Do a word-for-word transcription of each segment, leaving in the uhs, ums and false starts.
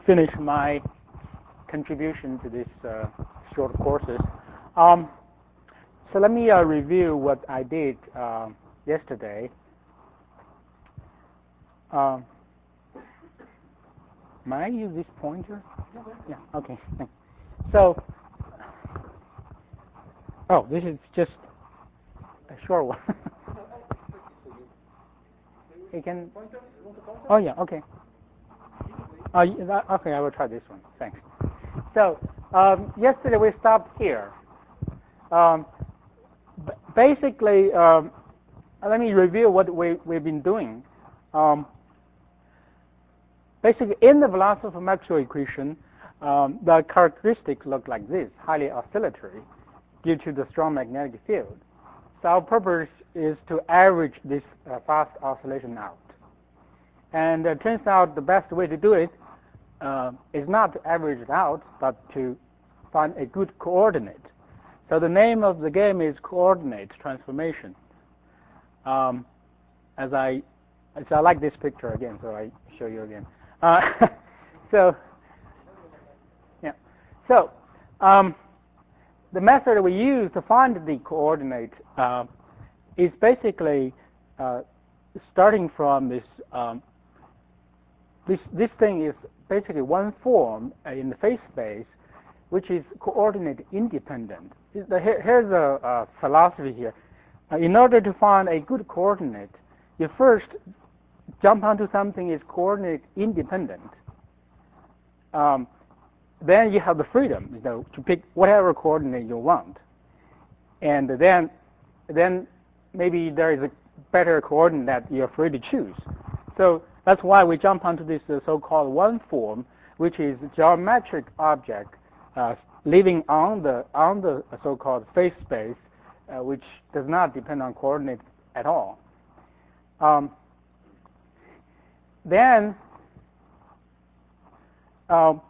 finish my contribution to this uh, short courses. Um, so let me uh, review what I did uh, yesterday. Um, may I use this pointer? Yeah, okay. So, oh, this is just a short one. You can. Oh yeah, okay. Oh, okay, I will try this one. Thanks. So um, yesterday we stopped here. Um, basically, um, let me review what we, we've been doing. Um, basically, in the velocity of Maxwell equation, um, the characteristics look like this: highly oscillatory due to the strong magnetic field. So our purpose is to average this uh, fast oscillation out. And it turns out the best way to do it uh, is not to average it out, but to find a good coordinate. So the name of the game is coordinate transformation. Um, as I, so I like this picture again, so I show you again. Uh, so, yeah. So um, the method we use to find the coordinate uh, is basically uh, starting from this. Um, this this thing is basically one form uh, in the phase space, which is coordinate independent. Here's a, a philosophy here. Uh, in order to find a good coordinate, you first jump onto something is coordinate independent. Um, then you have the freedom, you know, to pick whatever coordinate you want, and then then maybe there is a better coordinate that you're free to choose. So that's why we jump onto this uh, so-called one form, which is geometric object uh, living on the on the so-called phase space, uh, which does not depend on coordinates at all. Um, then um,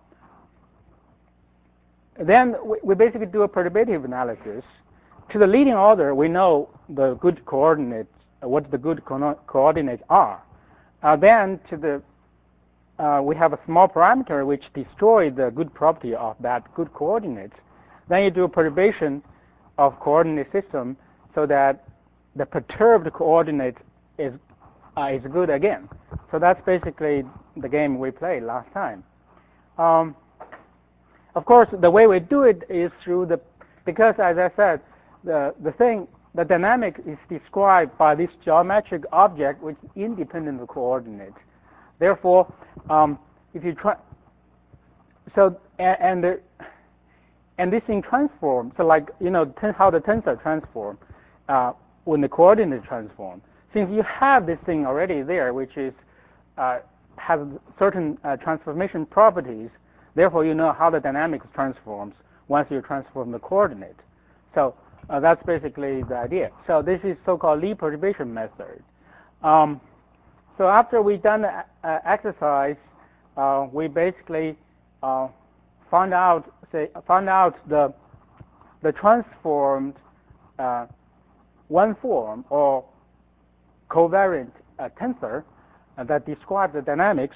then we, we basically do a perturbative analysis. To the leading order, we know the good coordinates, uh, what the good co coordinates are. Uh, then to the uh, we have a small parameter which destroys the good property of that good coordinates. Then you do a perturbation of coordinate system so that the perturbed coordinate is uh, is good again. So that's basically the game we played last time. Um, of course, the way we do it is through the because, as I said, the the thing the dynamic is described by this geometric object which is independent of coordinate. Therefore, um, if you try, so and and, the, and this thing transforms. So like you know ten, how the tensor transform uh, when the coordinate transform. Since you have this thing already there, which is uh, has certain uh, transformation properties, therefore you know how the dynamics transforms once you transform the coordinate. So uh, that's basically the idea. So this is so-called Lie perturbation method. Um, so after we done the uh, exercise, uh, we basically uh, found out say found out the the transformed uh, one form or covariant uh, tensor uh, that describes the dynamics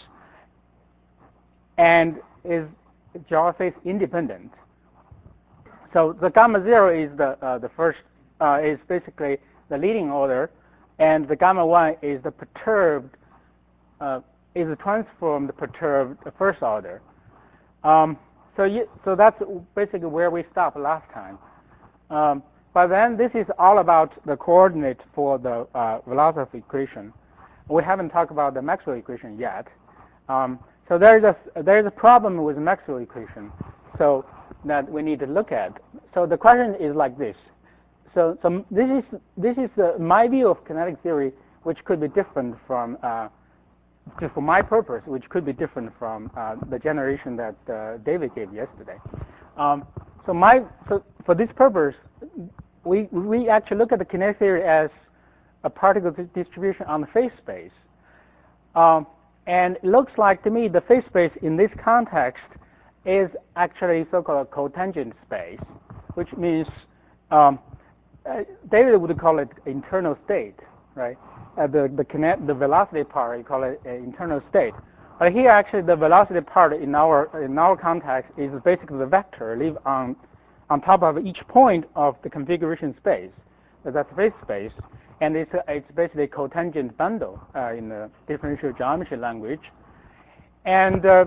and is geophase independent. So the gamma zero is the uh, the first uh, is basically the leading order, and the gamma one is the perturbed uh, is the transformed perturbed first order. Um, so you, so that's basically where we stopped last time. Um, but then this is all about the coordinate for the uh, velocity equation. We haven't talked about the Maxwell equation yet. Um, so there's a there's a problem with Maxwell equation. So that we need to look at. So the question is like this. So, so this is this is uh, my view of kinetic theory, which could be different from, uh, just for my purpose, which could be different from uh, the generation that uh, David gave yesterday. Um, so my so for this purpose, we we actually look at the kinetic theory as a particle distribution on the phase space, um, and it looks like to me the phase space in this context is actually so-called cotangent space, which means um, uh, David would call it internal state, right? Uh, the the kinet the velocity part, you call it uh, internal state. But here, actually, the velocity part in our in our context is basically the vector live on on top of each point of the configuration space. That's phase space, and it's a, it's basically a cotangent bundle uh, in the differential geometry language. And uh,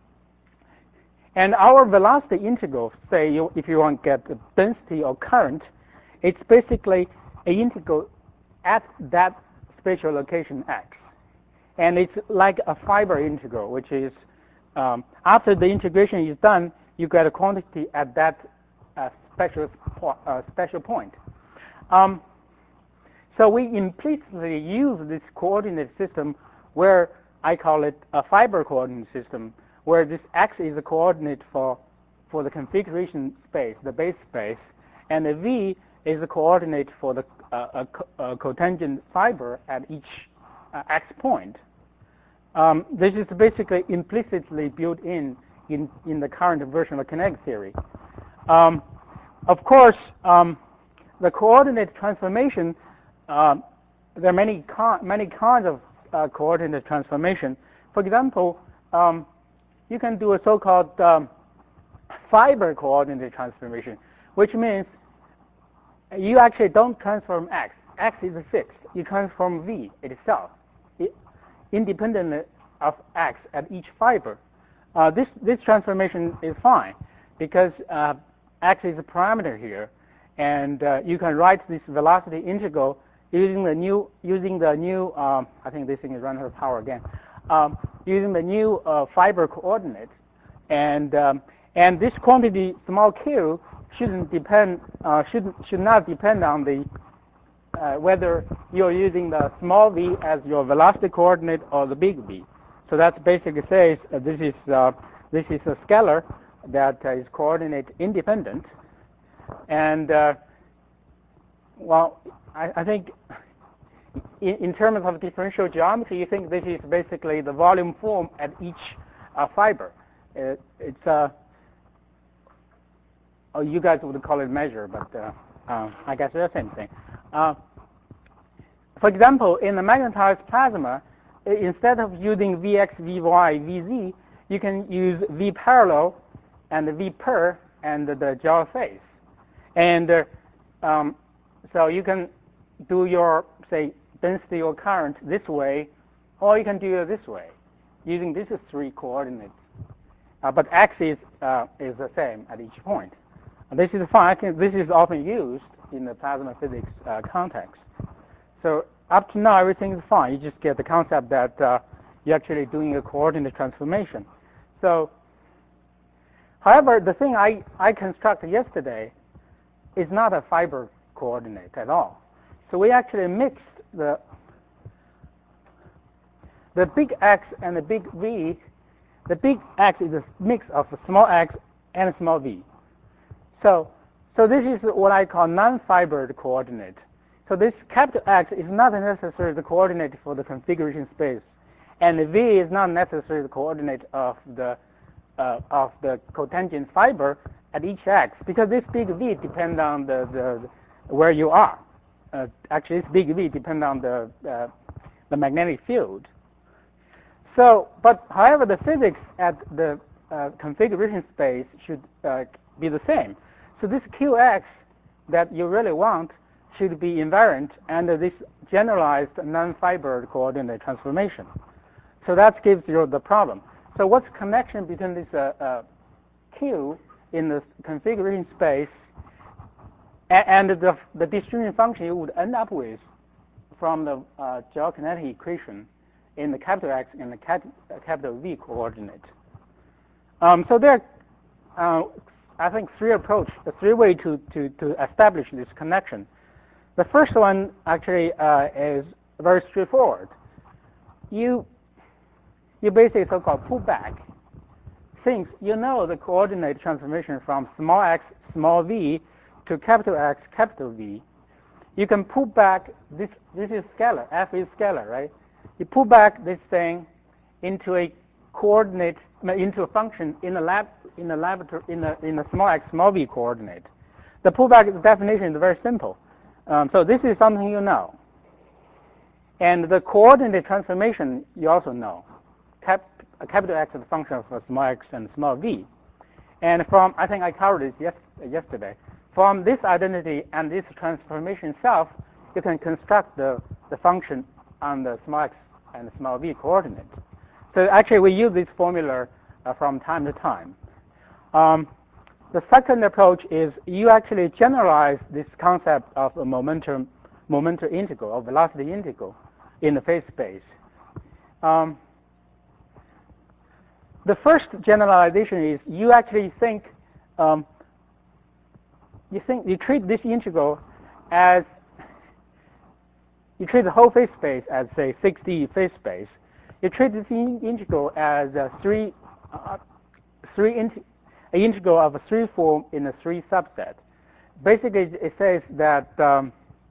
and our velocity integral, say you, if you want to get the density or current, it's basically an integral at that spatial location x. And it's like a fiber integral, which is um, after the integration is done, you get a quantity at that uh, special, po uh, special point. Um, so we implicitly use this coordinate system where I call it a fiber coordinate system, where this x is a coordinate for, for the configuration space, the base space, and the v is a coordinate for the uh, a, a cotangent fiber at each uh, x point. Um, this is basically implicitly built in, in in the current version of kinetic theory. Um, of course, um, the coordinate transformation, uh, there are many many kinds of uh, coordinate transformation. For example, um, you can do a so-called um, fiber coordinate transformation, which means you actually don't transform x. X is fixed. You transform v itself, it, independently of x at each fiber. Uh, this this transformation is fine because uh, x is a parameter here, and uh, you can write this velocity integral using the new using the new. Um, I think this thing is running out of power again. Um, using the new uh, fiber coordinate, and um, and this quantity small q shouldn't depend uh, should should not depend on the uh, whether you're using the small v as your velocity coordinate or the big V. So that basically says uh, this is uh, this is a scalar that uh, is coordinate independent, and uh, well, I, I think in, in terms of differential geometry, you think this is basically the volume form at each uh, fiber. It, it's uh, oh, you guys would call it measure, but uh, uh, I guess it's the same thing. Uh, for example, in the magnetized plasma, instead of using Vx, Vy, Vz, you can use V parallel and V per and the gel phase. And uh, um, so you can do your, say, density or current this way, or you can do it this way, using these three coordinates. Uh, but x is, uh, is the same at each point. This is fine. I can, this is often used in the plasma physics uh, context. So up to now, everything is fine. You just get the concept that uh, you're actually doing a coordinate transformation. So, however, the thing I, I constructed yesterday is not a fiber coordinate at all. So we actually mixed the the big X and the big V. The big X is a mix of the small x and a small v. So, so this is what I call non-fibered coordinate. So this capital X is not necessarily the coordinate for the configuration space, and the V is not necessarily the coordinate of the uh, of the cotangent fiber at each X, because this big V depends on the, the where you are. Uh, actually, this big V depends on the uh, the magnetic field. So, but however, the physics at the uh, configuration space should uh, be the same. So this Q X that you really want should be invariant under this generalized non-fibered coordinate transformation. So that gives you the problem. So what's the connection between this uh, uh, Q in the configuration space and, and the, the distribution function you would end up with from the uh, geokinetic equation in the capital X and the cap capital V coordinate? Um, so there are, uh, I think, three approach, the three way to, to, to establish this connection. The first one actually uh, is very straightforward. You, you basically so-called pull back. Since you know the coordinate transformation from small x, small v to capital X, capital V, you can pull back this. This is scalar. F is scalar, right? You pull back this thing into a coordinate, into a function in the lab, in the laboratory, in the in the small x, small v coordinate. The pullback definition is very simple. Um, so this is something you know. And the coordinate transformation you also know. cap, capital X is a function of small x and small v. And from, I think I covered this yes, yesterday, from this identity and this transformation itself, you can construct the, the function on the small x and small v coordinate. So actually, we use this formula uh, from time to time. Um, the second approach is you actually generalize this concept of a momentum, momentum integral or velocity integral in the phase space. Um, the first generalization is you actually think um, you think you treat this integral as you treat the whole phase space as say six D phase space. You treat this in integral as a three uh, three int an integral of a three form in a three subset. Basically, it says that um,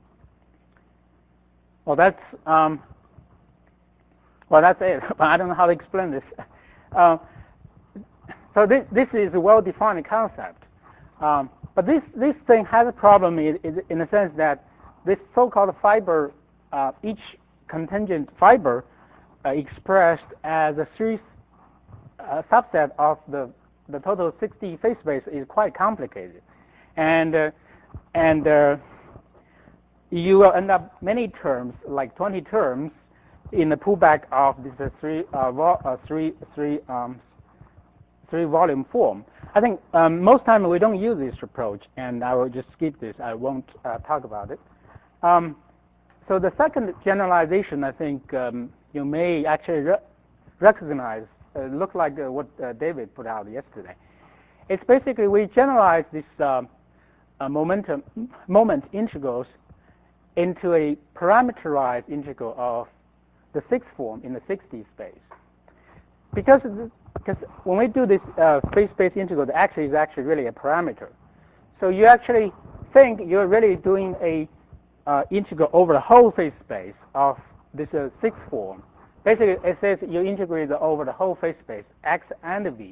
well, that's um, well, that's it. But I don't know how to explain this. Uh, so this this is a well-defined concept. Um, but this this thing has a problem in, in the sense that this so-called fiber, uh, each contingent fiber, uh, expressed as a three uh, subset of the the total six D phase space is quite complicated, and uh, and uh, you will end up many terms, like twenty terms, in the pullback of this uh, three uh, vo uh, three three um, three volume form. I think um, most time we don't use this approach, and I will just skip this. I won't uh, talk about it. Um, so the second generalization, I think um, you may actually re recognize. Uh, look like uh, what uh, David put out yesterday. It's basically we generalize this uh, uh, momentum moment integrals into a parameterized integral of the sixth form in the six D space. Because because when we do this uh, phase space integral, the x is actually really a parameter. So you actually think you're really doing a uh, integral over the whole phase space of this uh, sixth form. Basically, it says you integrate over the whole phase space, x and v.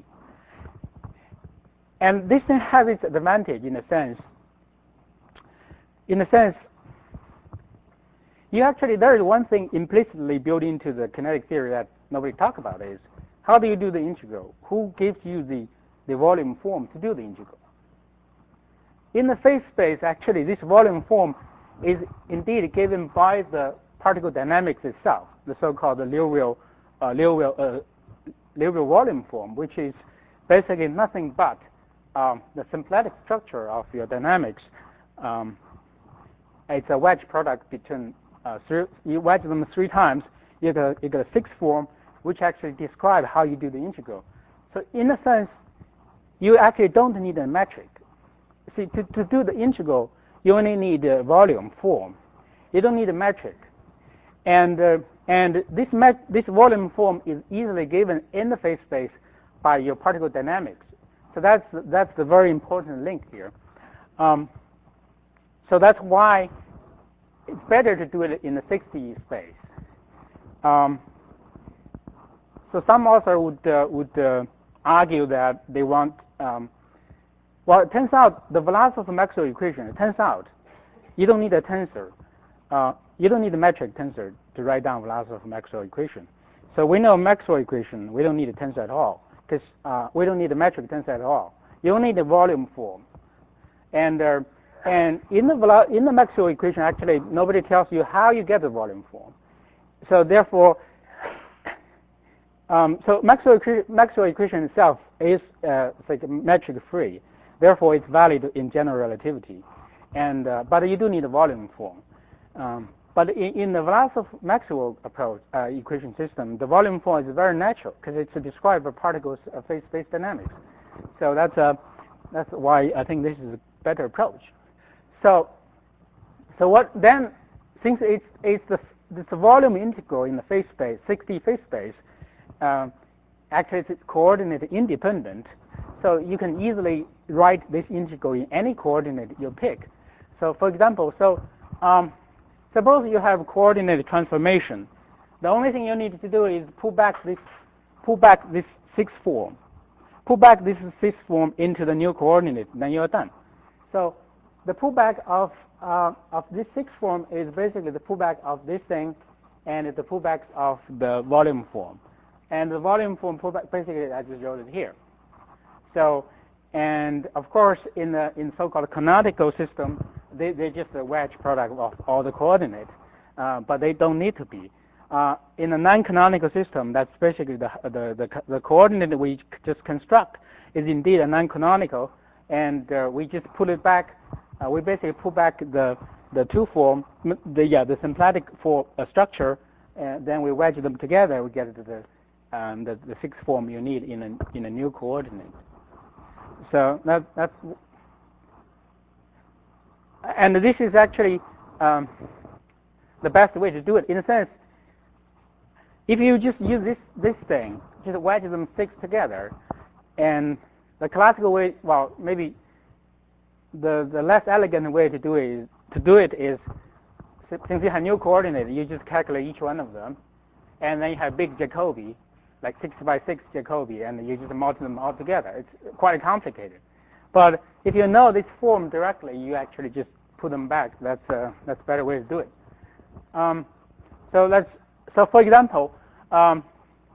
And this thing has its advantage in a sense. In a sense, you actually, there is one thing implicitly built into the kinetic theory that nobody talks about is, how do you do the integral? Who gives you the, the volume form to do the integral? In the phase space, actually, this volume form is indeed given by the particle dynamics itself, the so-called Liouville, uh, Liouville, uh, Liouville volume form, which is basically nothing but um, the symplectic structure of your dynamics. Um, it's a wedge product between uh, three, you wedge them three times, you get, you get a sixth form, which actually describes how you do the integral. So in a sense, you actually don't need a metric. See, to, to do the integral, you only need a volume form. You don't need a metric. And, uh, and this, this volume form is easily given in the phase space by your particle dynamics. So that's, that's the very important link here. Um, so that's why it's better to do it in the six D space. Um, so some author would, uh, would uh, argue that they want, um, well, it turns out the velocity of Maxwell equation, it turns out you don't need a tensor. Uh, you don't need a metric tensor to write down velocity of Maxwell equation. So we know Maxwell equation, we don't need a tensor at all, because uh, we don't need a metric tensor at all. You only need a volume form. And, uh, and in, the in the Maxwell equation, actually, nobody tells you how you get the volume form. So therefore, um, so Maxwell, Maxwell equation itself is uh, like metric free. Therefore, it's valid in general relativity. And, uh, but you do need a volume form. Um, but in, in the velocity of Maxwell approach uh, equation system, the volume form is very natural because it's a describe a particle's uh, phase space dynamics. So that's uh, that's why I think this is a better approach. So, so what then? Since it's it's the this volume integral in the phase space, six D phase space, uh, actually it's coordinate independent. So you can easily write this integral in any coordinate you pick. So for example, so um, suppose you have coordinate transformation. The only thing you need to do is pull back this, pull back this sixth form, pull back this sixth form into the new coordinate. Then you're done. So the pullback of uh, of this sixth form is basically the pullback of this thing, and the pullbacks of the volume form. and the volume from pullback, basically I just wrote it here. So, and of course, in the in so-called canonical system, they, they're just a wedge product of all the coordinates, uh, but they don't need to be. Uh, in a non-canonical system, that's basically the, the, the, the coordinate we just construct is indeed a non-canonical, and uh, we just pull it back. Uh, we basically pull back the the two form, the yeah, the symplectic for a structure, and then we wedge them together. We get to the um, the, the sixth form you need in a in a new coordinate. So that that's and this is actually um, the best way to do it. In a sense, if you just use this this thing, just wedge them six together, and the classical way, well, maybe the the less elegant way to do it is to do it is since you have new coordinate, you just calculate each one of them, and then you have big Jacobi, like six by six Jacobi, and you just multiply them all together. It's quite complicated. But if you know this form directly, you actually just put them back. That's a, that's a better way to do it. Um, so let's so for example, um,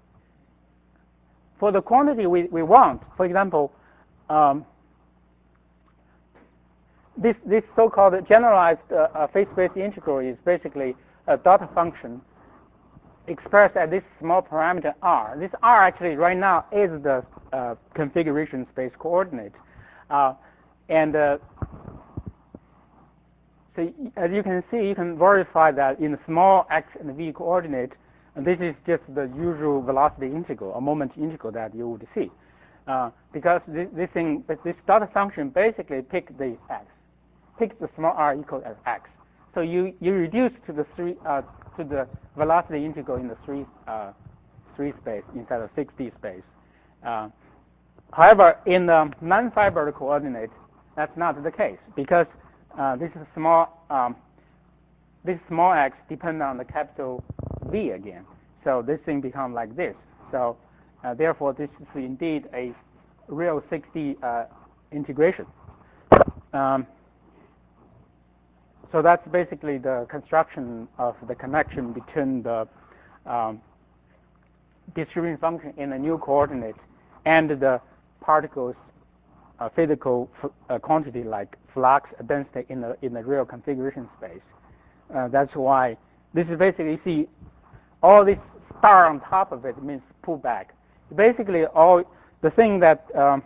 for the quantity we, we want, for example, um, this this so-called generalized uh, uh, phase-space integral is basically a dot function expressed at this small parameter r. This r actually right now is the uh, configuration space coordinate. Uh, and uh, so as you can see, you can verify that in the small x and v coordinate, and this is just the usual velocity integral, or moment integral that you would see. Uh, because this, this thing, this dot function basically picks the x, picks the small r equal as x. So you, you reduce to the three uh, to the velocity integral in the three uh, three space instead of six D space. Uh, however, in the non-fibered coordinate, that's not the case because uh, this is small um, this small x depends on the capital V again. So this thing becomes like this. So uh, therefore, this is indeed a real six D uh, integration. Um, So that's basically the construction of the connection between the um, distribution function in a new coordinate and the particles uh, physical uh, quantity like flux density in the in the real configuration space. Uh, that's why this is basically, you see all this star on top of it means pullback. Basically, all the thing that um,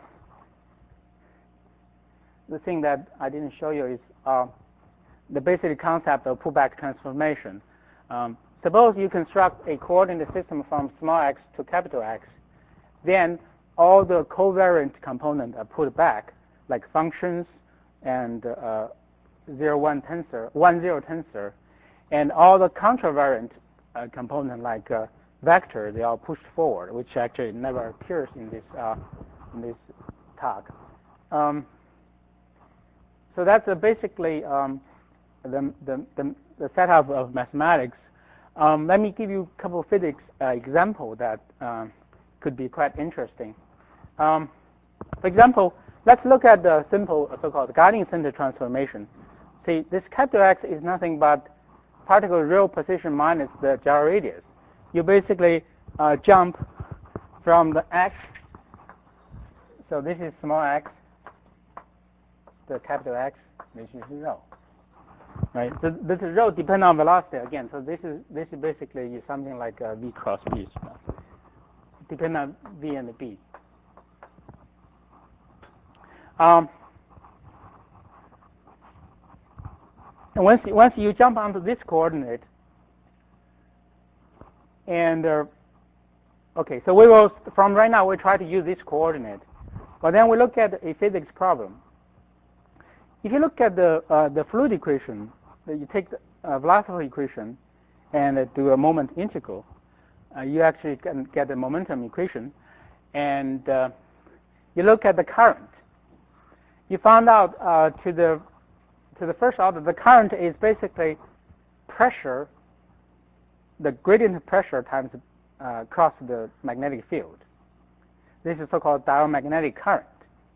the thing that I didn't show you is. Uh, the basic concept of pullback transformation. Um, suppose you construct a coordinate system from small x to capital X, then all the covariant components are put back, like functions and uh, zero one tensor, one zero tensor, and all the contravariant uh, components like uh, vector, they are pushed forward, which actually never appears in this uh, in this talk. Um, so that's uh, basically. Um, The, the, the, the setup of mathematics. Um, let me give you a couple of physics uh, examples that uh, could be quite interesting. Um, for example, let's look at the simple so-called guiding center transformation. See, this capital X is nothing but particle real position minus the gyro radius. You basically uh, jump from the X, so this is small x, the capital X, this is rho. Right. So this is rho depend on velocity again. So this is this is basically something like uh, v cross b, depend on v and b. Um, and once once you jump onto this coordinate, and uh, okay, so we will from right now we try to use this coordinate, but then we look at a physics problem. If you look at the uh, the fluid equation, you take the uh, velocity equation and uh, do a moment integral, uh, you actually can get the momentum equation, and uh, you look at the current. You found out uh, to the to the first order, the current is basically pressure, the gradient of pressure times uh, across the magnetic field. This is so-called diamagnetic current,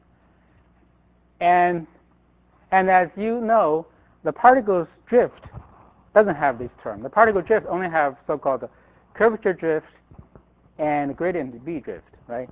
and And as you know, the particles drift doesn't have this term. The particle drift only have so-called curvature drift and gradient B drift, right?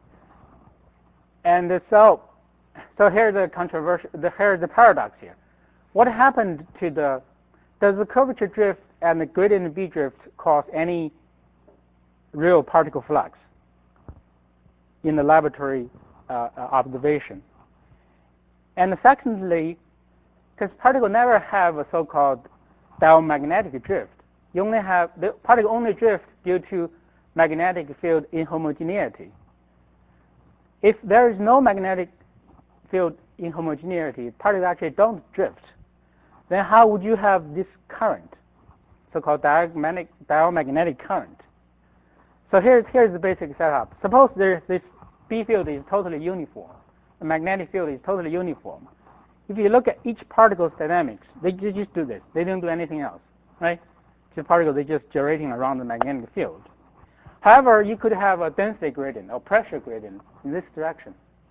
And so, so here's the controversial, the, here's the paradox here. What happened to the, does the curvature drift and the gradient B drift cause any real particle flux in the laboratory uh, observation? And secondly, because particles never have a so-called diamagnetic drift. You only have, the particle only drift due to magnetic field inhomogeneity. If there is no magnetic field inhomogeneity, particles actually don't drift. Then how would you have this current, so-called diamagnetic, diamagnetic current? So here's, here's the basic setup. Suppose there's this B field is totally uniform. The magnetic field is totally uniform. If you look at each particle's dynamics, they just do this. They don't do anything else, right? The particles, they're just gyrating around the magnetic field. However, you could have a density gradient or pressure gradient in this direction.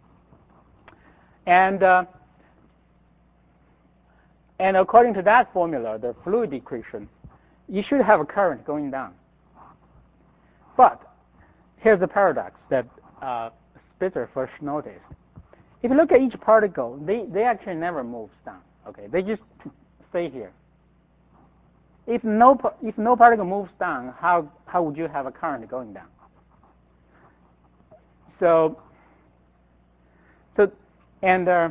And, uh, and according to that formula, the fluid equation, you should have a current going down. But here's the paradox that uh, Spitzer first noticed. If you look at each particle, they, they actually never move down. Okay, they just stay here. If no if no particle moves down, how how would you have a current going down? So so and uh,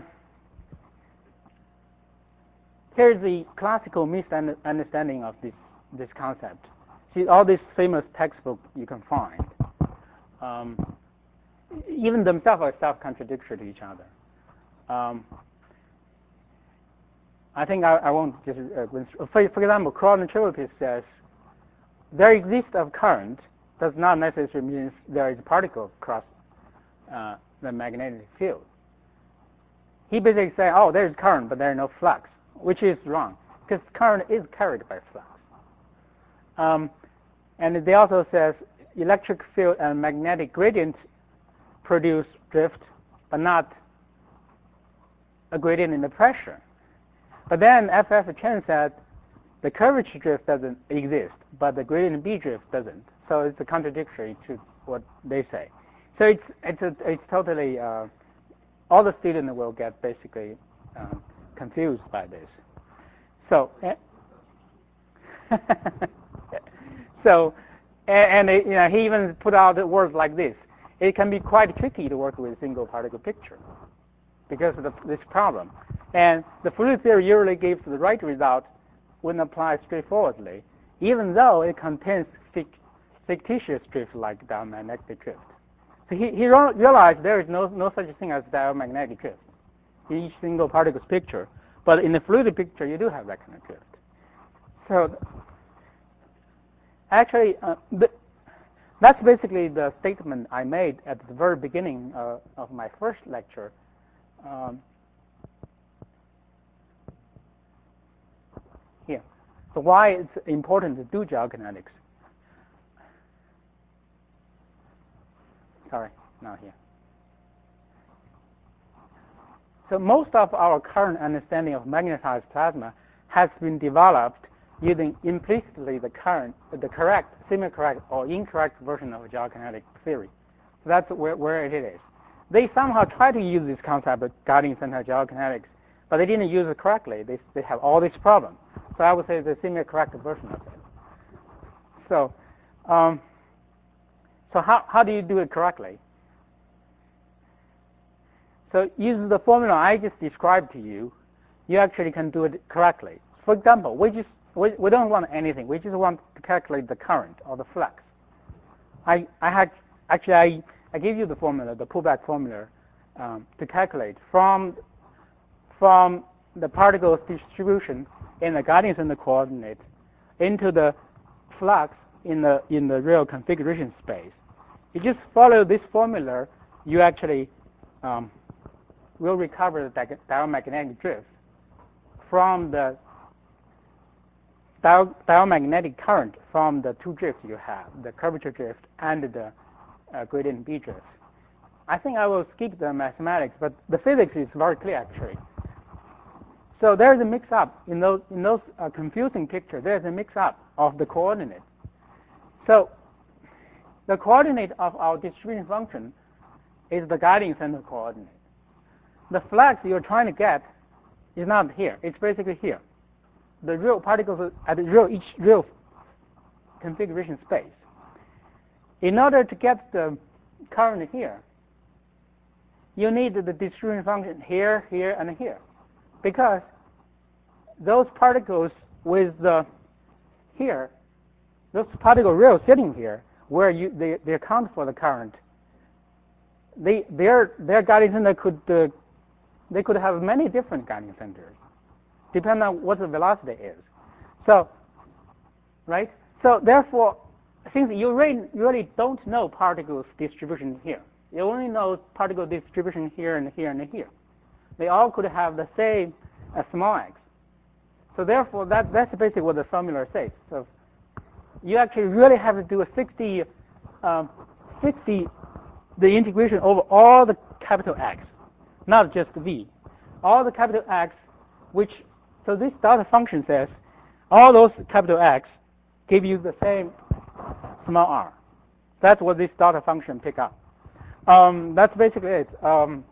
here's the classical misunderstanding of this this concept. See, all these famous textbooks you can find. Um, even themselves are self-contradictory to each other. Um, I think I, I won't just, uh, for, for example, Cronin-Chilipis says, there exists of current does not necessarily mean there is a particle across uh, the magnetic field. He basically says, oh, there's current, but there's no flux, which is wrong, because current is carried by flux. Um, and they also says electric field and magnetic gradient produce drift, but not a gradient in the pressure. But then F F Chen said the curvature drift doesn't exist, but the gradient B drift doesn't. So it's a contradictory to what they say. So it's it's a, it's totally uh, all the students will get basically um, confused by this. So so and, and it, you know, he even put out words like this. It can be quite tricky to work with a single particle picture because of the, this problem. And the fluid theory usually gives the right result when applied straightforwardly, even though it contains fictitious drift like diamagnetic drift. So he, he realized there is no, no such thing as diamagnetic drift in each single particle's picture. But in the fluid picture, you do have that kind of drift. So actually, uh, the, that's basically the statement I made at the very beginning uh, of my first lecture. Um, here. So why it's important to do geokinetics. Sorry, not here. So most of our current understanding of magnetized plasma has been developed using implicitly the current, the correct, semi-correct, or incorrect version of geokinetic theory. So that's where, where it is. They somehow try to use this concept of guiding center geokinetics, but they didn't use it correctly. They, they have all these problems. So I would say the semi-correct version of it. So, um, so how, how do you do it correctly? So using the formula I just described to you, you actually can do it correctly. For example, we just we, we don't want anything. We just want to calculate the current or the flux. I I had actually I, I gave you the formula, the pullback formula, um, to calculate from from the particles distribution in the guiding center coordinate into the flux in the in the real configuration space. You just follow this formula, you actually um, will recover the diamagnetic drift from the diamagnetic current from the two drifts you have, the curvature drift and the uh, gradient B drift. I think I will skip the mathematics, but the physics is very clear actually. So there's a mix-up in those in those uh, confusing pictures. There's a mix-up of the coordinates. So the coordinate of our distribution function is the guiding center coordinate. The flux you're trying to get is not here. It's basically here. The real particles at the real, each real configuration space. In order to get the current here, you need the distribution function here, here, and here. Because those particles with the here, those particle rails sitting here, where you, they, they account for the current, they, their, their guiding center could, uh, they could have many different guiding centers, depending on what the velocity is. So, right? So therefore, since you really, really don't know particles distribution here, you only know particle distribution here and here and here. They all could have the same uh, small x. So therefore, that, that's basically what the formula says. So you actually really have to do a sixty, um, sixty, the integration over all the capital X, not just V. All the capital X, which, so this dot function says, all those capital X give you the same small r. That's what this dot function pick up. Um, that's basically it. Um,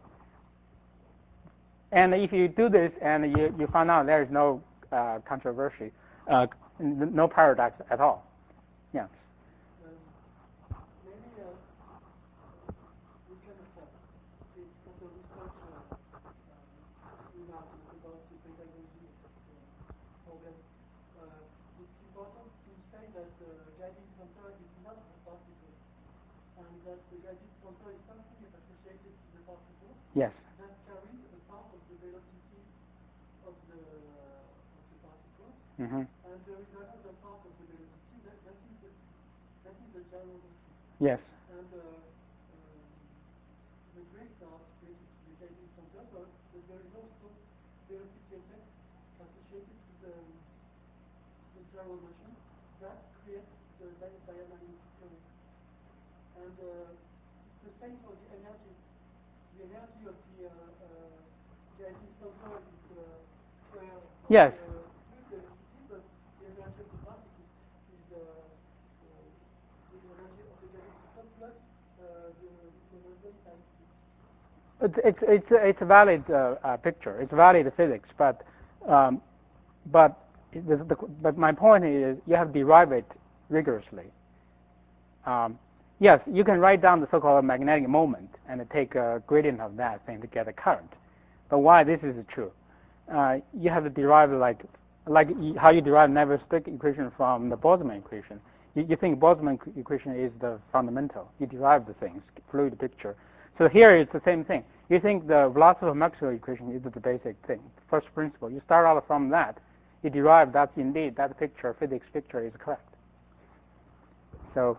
and if you do this and you, you find out there is no uh, controversy, uh, no paradox at all. Yeah. Um, maybe uh, we can uh, it's kind of research uh, um, remark about the pedagogy uh, organ. Uh, it's important to say that the guiding center is not a particle, and that the guiding center is something associated to the particle. Yes. That carries a part of the velocity of the, uh, of the particle. Mm-hmm. And there is another part of the velocity that, that is the that is the gyromotion. Yes. And uh, um, the grids are related to the guiding center, but there is also velocity effect associated to the, the gyromotion that creates the diamagnetic current. And uh, it's the same for the energy. The energy of the uh, uh, guiding center is uh, square of Yes. the velocity, but the energy of the particle is uh, uh, the energy of the guiding center plus uh, the momentum times t. It's it's it's it's a valid uh, uh, picture. It's valid physics, but um, but the, the, but my point is you have to derive it rigorously. Um, yes, you can write down the so-called magnetic moment and take a gradient of that thing to get a current. But why this is true? Uh, you have to derive like like how you derive Navier-Stokes equation from the Boltzmann equation. You, you think Boltzmann equation is the fundamental. You derive the things, fluid picture. So here it's the same thing. You think the velocity of Maxwell equation is the basic thing, first principle. You start out from that. You derive that indeed that picture, physics picture is correct. So,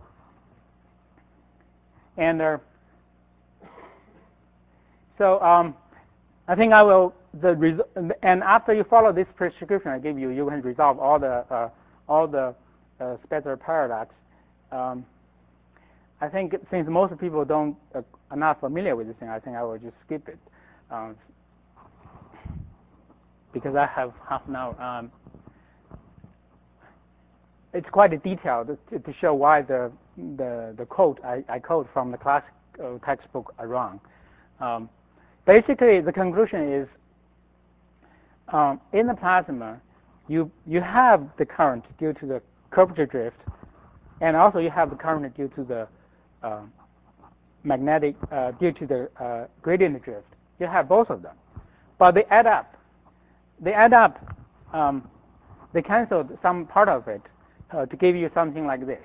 and uh, so um, I think I will the res- and after you follow this prescription I gave you, you can resolve all the uh, all the uh, Spitzer paradox. Um, I think since most people don't uh, are not familiar with this thing, I think I will just skip it um, because I have half an hour. Um, it's quite detailed to, to show why the the the quote I, I quote from the classic uh, textbook are wrong. Um, basically, the conclusion is um, in the plasma, you you have the current due to the curvature drift, and also you have the current due to the uh, magnetic uh, due to the uh, gradient drift. You have both of them, but they add up. They add up. Um, they canceled some part of it uh, to give you something like this.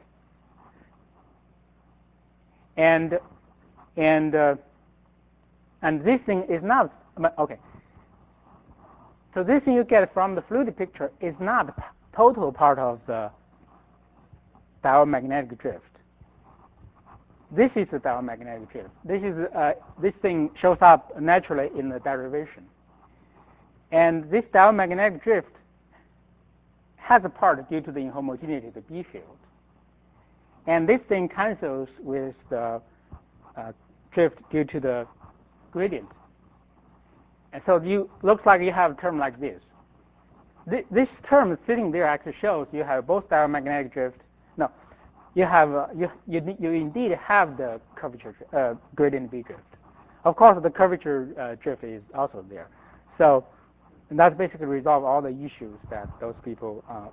And and uh, and this thing is not okay. So this thing you get from the fluid picture is not p- total part of the diamagnetic drift. This is the diamagnetic drift. This is uh, this thing shows up naturally in the derivation. And this diamagnetic drift has a part due to the inhomogeneity of the B field. And this thing cancels with the uh, drift due to the gradient. And so you looks like you have a term like this. This, this term sitting there actually shows you have both diamagnetic drift. No, you have uh, you you you indeed have the curvature uh, gradient V drift. Of course, the curvature uh, drift is also there. So and that's basically resolve all the issues that those people. Uh,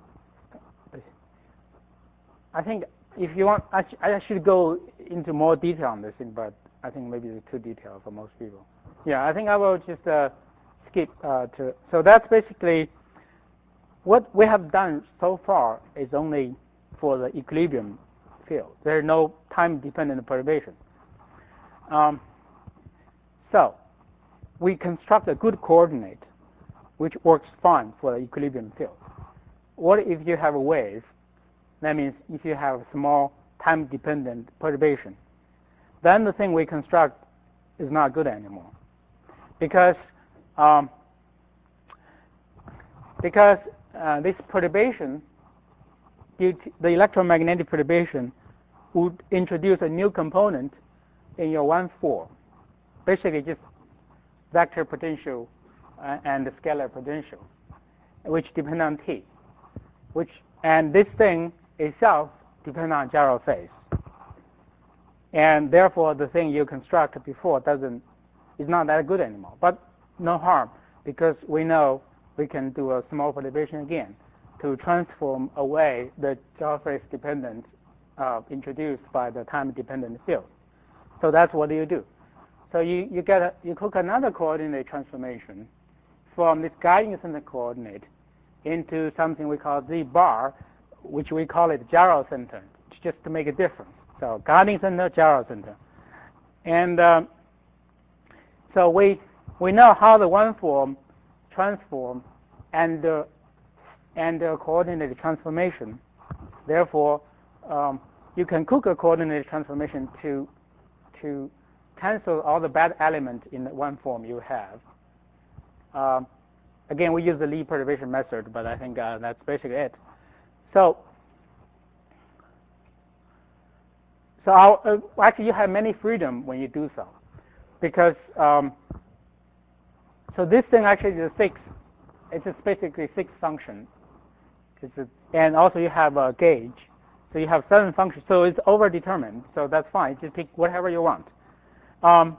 I think if you want, I, sh I should go into more detail on this thing, but I think maybe it's too detailed for most people. Yeah, I think I will just uh, skip uh, to. So that's basically what we have done so far is only for the equilibrium field. There is no time-dependent perturbation. Um, so we construct a good coordinate which works fine for the equilibrium field. What if you have a wave? That means if you have small time-dependent perturbation, then the thing we construct is not good anymore, because um, because uh, this perturbation, due to the electromagnetic perturbation, would introduce a new component in your one form, basically just vector potential uh, and the scalar potential, which depend on t, which and this thing itself depends on gyro phase, and therefore the thing you construct before doesn't is not that good anymore. But no harm, because we know we can do a small perturbation again to transform away the gyro phase dependence uh, introduced by the time dependent field. So that's what you do. So you you get a, you cook another coordinate transformation from this guiding center coordinate into something we call z bar, which we call it gyro center, just to make a difference. So guiding center, gyro center, and um, so we we know how the one form transform and uh, and uh, coordinate transformation. Therefore, um, you can cook a coordinate transformation to to cancel all the bad elements in the one form you have. Um, again, we use the Lie perturbation method, but I think uh, that's basically it. So, so I'll, uh, actually, you have many freedom when you do so, because um, so this thing actually is a six. It's just basically six function. It's a, and also you have a gauge, so you have seven functions. So it's overdetermined. So that's fine. Just pick whatever you want. Um,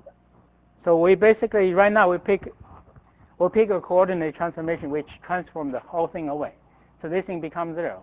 so we basically right now we pick we'll pick a coordinate transformation which transforms the whole thing away. So this thing becomes zero,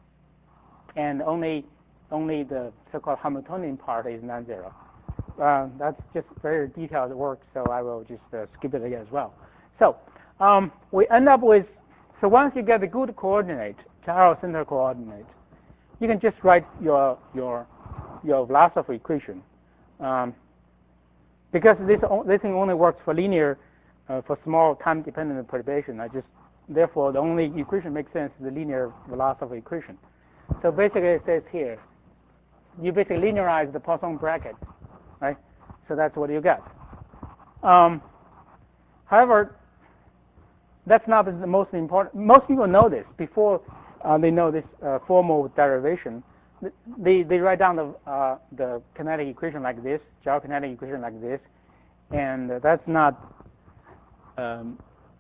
and only only the so-called Hamiltonian part is non-zero. Uh, that's just very detailed work, so I will just uh, skip it again as well. So um, we end up with, so once you get the good coordinate, gyro center coordinate, you can just write your your your velocity equation, um, because this this thing only works for linear, uh, for small time-dependent perturbation. I just therefore the only equation makes sense is the linear velocity equation. So basically it says here, you basically linearize the Poisson bracket, right? So that's what you get. Um, however, that's not the most important. Most people know this before uh, they know this uh, formal derivation. They they write down the uh, the kinetic equation like this, gyrokinetic equation like this, and that's not um,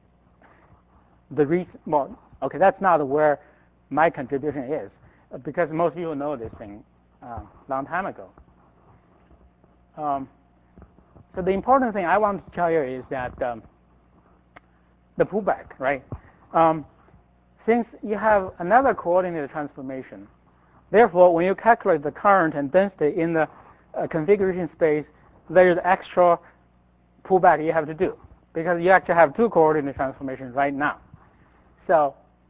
the reason. Well, okay, that's not where my contribution is, because most people know this thing uh, long time ago. Um, so the important thing I want to tell you is that um, the pullback, right? Um, since you have another coordinate transformation, therefore, when you calculate the current and density in the uh, configuration space, there is extra pullback you have to do, because you actually have two coordinate transformations right now. So,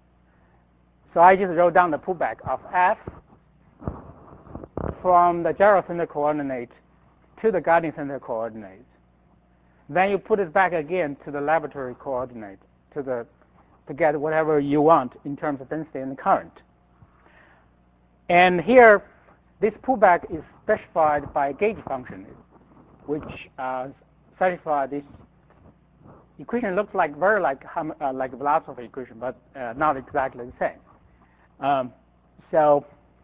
so I just wrote down the pullback of F from the gyro center coordinate to the guiding center coordinate. Then you put it back again to the laboratory coordinate to the to get whatever you want in terms of density and current. And here, this pullback is specified by a gauge function, which uh, satisfies this equation. Looks like very like uh, like a velocity equation, but uh, not exactly the same. Um, so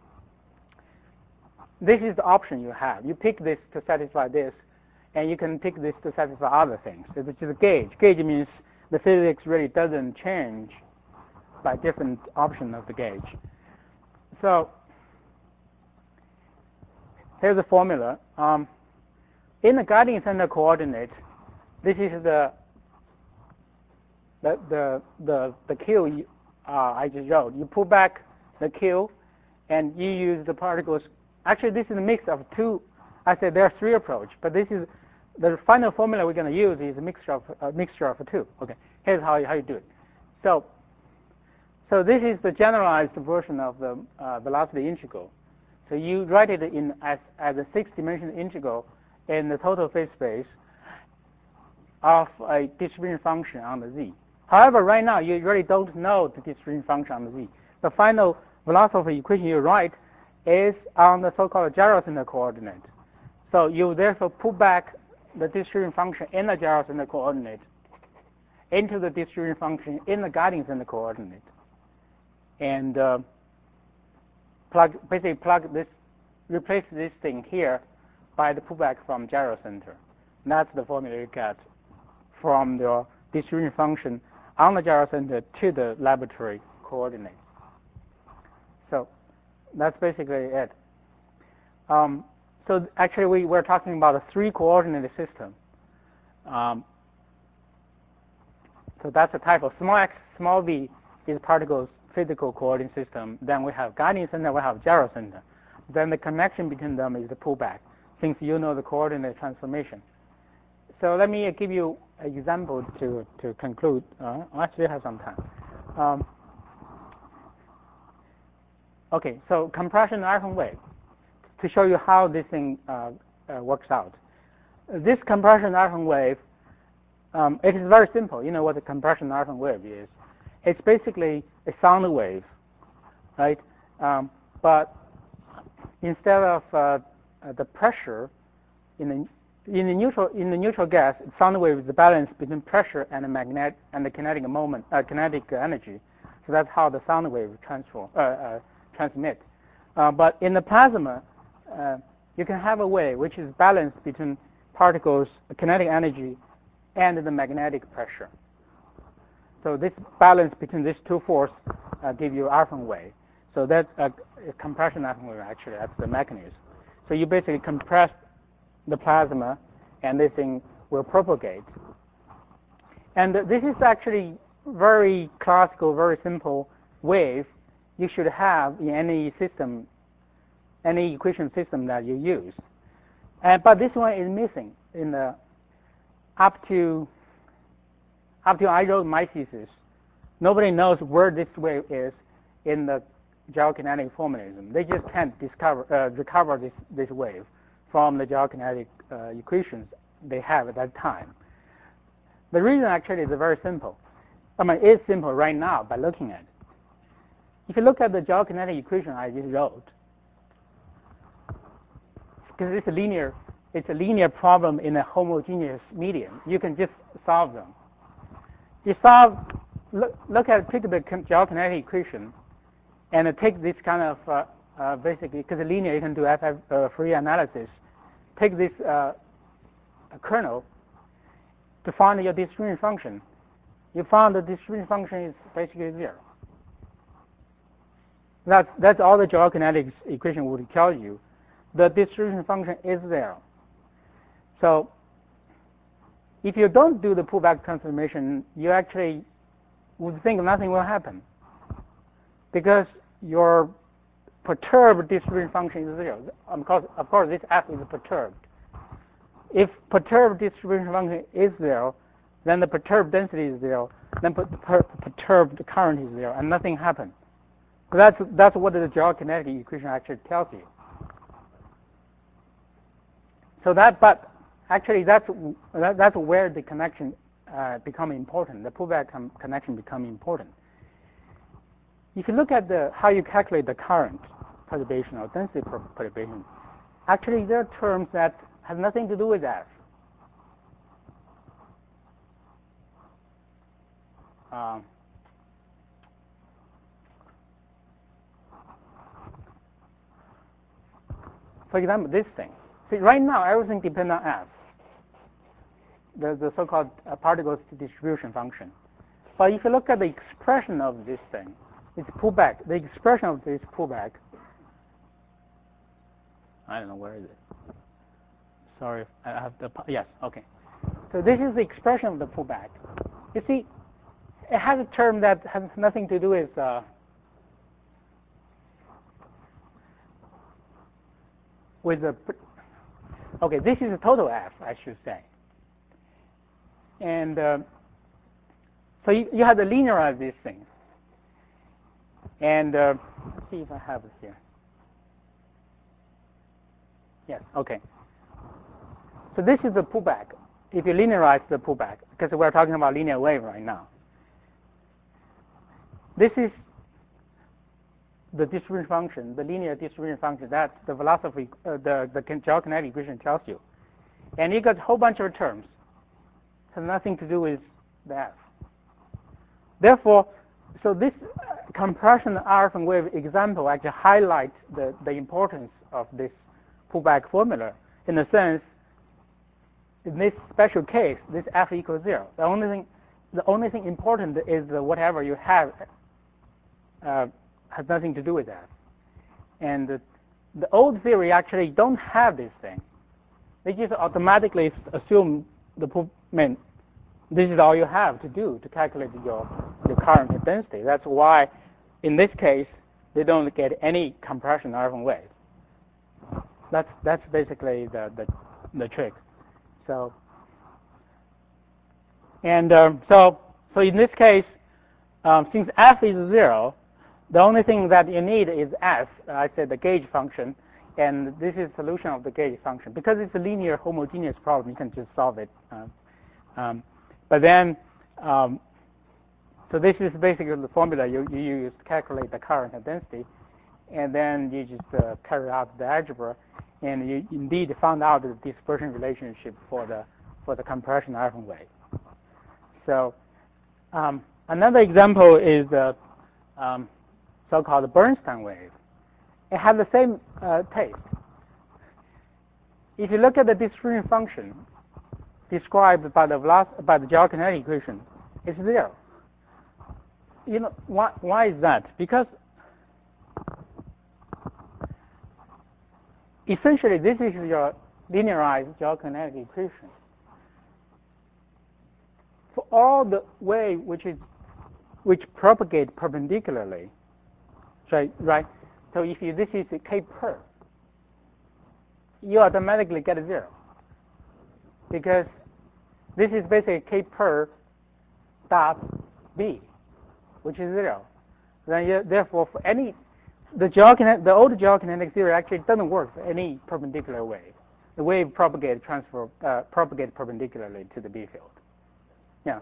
this is the option you have. You pick this to satisfy this, and you can pick this to satisfy other things. So this is a gauge. Gauge means the physics really doesn't change by different option of the gauge. So here's the formula. Um, in the guiding center coordinate, this is the the the the, the Q uh, I just wrote. You pull back the Q, and you use the particles. Actually, this is a mix of two. I said there are three approaches, but this is the final formula we're going to use is a mixture of a mixture of two. Okay, here's how you, how you do it. So, so this is the generalized version of the uh, velocity integral. So you write it in as as a six-dimensional integral in the total phase space of a distribution function on the z. However, right now you really don't know the distribution function on the z. The final velocity equation you write is on the so-called gyro center coordinate. So you therefore put back the distribution function in the gyro center coordinate into the distribution function in the guiding center coordinate, and uh, plug basically plug this, replace this thing here by the pullback from gyro center. And that's the formula you get from the distribution function on the gyro center to the laboratory coordinates. So that's basically it. Um, so actually, we were talking about a three-coordinate system. Um, so that's a type of small x, small v is particles physical coordinate system. Then we have guiding center, we have gyro center. Then the connection between them is the pullback, since you know the coordinate transformation. So let me give you an example to, to conclude. Uh, I still have some time. Um, okay, so compression Arfan wave, to show you how this thing uh, uh, works out. This compression Arfan wave, um, it is very simple. You know what the compression Arfan wave is. It's basically a sound wave, right? Um, but instead of uh, the pressure in the in the neutral in the neutral gas, sound wave is the balance between pressure and the magnetic and the kinetic moment, uh, kinetic energy. So that's how the sound wave transform uh, uh, transmit. Uh, but in the plasma, uh, you can have a wave which is balanced between particles, kinetic energy, and the magnetic pressure. So this balance between these two forces uh, give you Arfan wave. So that's a, a compression Arfan wave. Actually, that's the mechanism. So you basically compress the plasma, and this thing will propagate. And this is actually very classical, very simple wave you should have in any system, any equation system that you use. And but this one is missing in the up to up to I wrote my thesis. Nobody knows where this wave is in the gyrokinetic formalism. They just can't discover uh, recover this this wave from the gyrokinetic uh, equations they have at that time. The reason actually is very simple. I mean, it's simple right now by looking at it. If you look at the gyrokinetic equation I just wrote, because it's a linear, it's a linear problem in a homogeneous medium, you can just solve them. You solve, look, look at pick the gyrokinetic equation, and uh, take this kind of uh, uh, basically because linear you can do F F uh, free analysis. Take this uh, kernel to find your distribution function. You found the distribution function is basically zero. That's that's all the gyrokinetics equation would tell you. The distribution function is zero. So if you don't do the pullback transformation, you actually would think nothing will happen because your perturbed distribution function is zero. Of course, of course, this F is perturbed. If perturbed distribution function is zero, then the perturbed density is zero, then per per perturbed current is zero, and nothing happens. So that's that's what the gyrokinetic equation actually tells you. So that, but actually, that's that, that's where the connection uh, become important. The pullback connection become important. If you look at the how you calculate the current perturbation or density per perturbation, actually there are terms that have nothing to do with that. Um, for example, this thing. See, right now everything depends on F, the, the so-called uh, particles distribution function. But if you look at the expression of this thing, it's pullback. The expression of this pullback I don't know where is it. Sorry, I have the yes. Okay. So this is the expression of the pullback. You see, it has a term that has nothing to do with uh, with the. Okay, this is a total F, I should say. And uh, so you, you have to linearize these things. And uh, let's see if I have it here. Yes, okay. So this is the pullback. If you linearize the pullback, because we're talking about linear wave right now. This is the distribution function, the linear distribution function that the velocity, uh, the, the gyrokinetic equation tells you. And you got a whole bunch of terms. It has nothing to do with the F. Therefore, so this compression Arfan wave example actually highlights the, the importance of this pullback formula in the sense, in this special case, this F equals zero. The only thing, the only thing important is that whatever you have uh, has nothing to do with that. And the, the old theory actually don't have this thing. They just automatically assume the pull, I mean, this is all you have to do to calculate your, your current density. That's why, in this case, they don't get any compression Arfan wave. That's that's basically the the, the trick. So and um, so so in this case, um, since F is zero, the only thing that you need is S. I said the gauge function, and this is solution of the gauge function. Because it's a linear homogeneous problem, you can just solve it. Uh, um, but then, um, so this is basically the formula you, you use to calculate the current density, and then you just uh, carry out the algebra, and you indeed found out the dispersion relationship for the for the compression Arfan wave. So um, another example is the um, so-called Bernstein wave. It has the same uh, taste. If you look at the distribution function described by the velocity, by the gyrokinetic equation, it's zero. You know why? Why is that? Because essentially this is your linearized gyrokinetic equation. For all the wave which is which propagate perpendicularly, right? Right. So if you, this is a K per, you automatically get a zero because this is basically K per dot B, which is zero. Then you, therefore, for any the gyrokinetic, the old gyrokinetic theory actually doesn't work for any perpendicular wave. The wave propagate transfer uh, propagate perpendicularly to the B field. Yeah.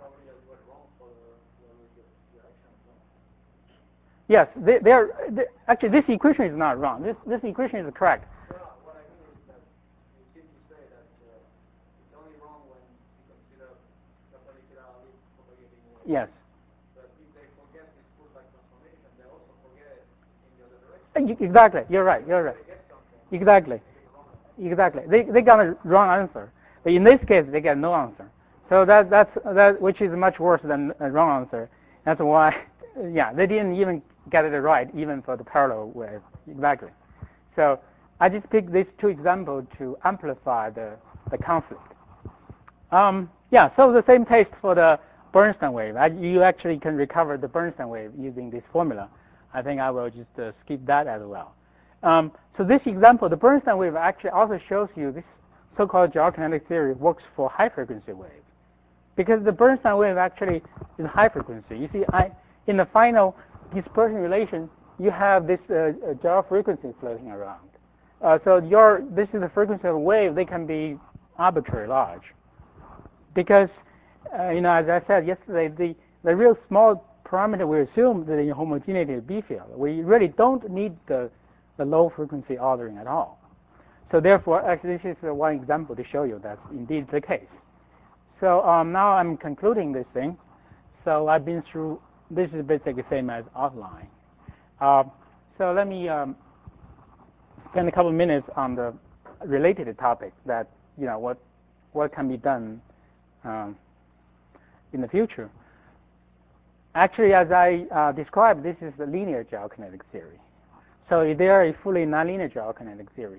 Yes, they, they're they, actually this equation is not wrong. This this equation is correct. Well, what I mean is that you seem to say that uh, it's only wrong when you consider perpendicularly propagating wave. Yes. But if they forget this pullback transformation, they also forget it in the other direction. Exactly. You're right. You're right. Exactly. Exactly. They they got a wrong answer. But in this case, they get no answer. So that that's that which is much worse than a wrong answer. That's why, yeah, they didn't even get it right, even for the parallel wave. Exactly. So I just picked these two examples to amplify the, the conflict. Um, yeah, so the same taste for the Bernstein wave. I, you actually can recover the Bernstein wave using this formula. I think I will just uh, skip that as well. Um, so this example, the Bernstein wave actually also shows you this so-called gyrokinetic theory works for high-frequency wave. Because the Bernstein wave actually is high frequency. You see, I, in the final dispersion relation, you have this uh, gyro frequency floating around. Uh, so your this is the frequency of a wave. They can be arbitrarily large, because uh, you know, as I said yesterday, the the real small parameter we assume the homogeneity of B field. We really don't need the the low frequency ordering at all. So therefore, actually, this is uh, one example to show you that's indeed the case. So um, now I'm concluding this thing. So I've been through. This is basically the same as outline. Uh, so let me um, spend a couple of minutes on the related topic that, you know, what what can be done um, in the future. Actually, as I uh, described, this is the linear gyrokinetic theory. So if there is a fully nonlinear gyrokinetic theory,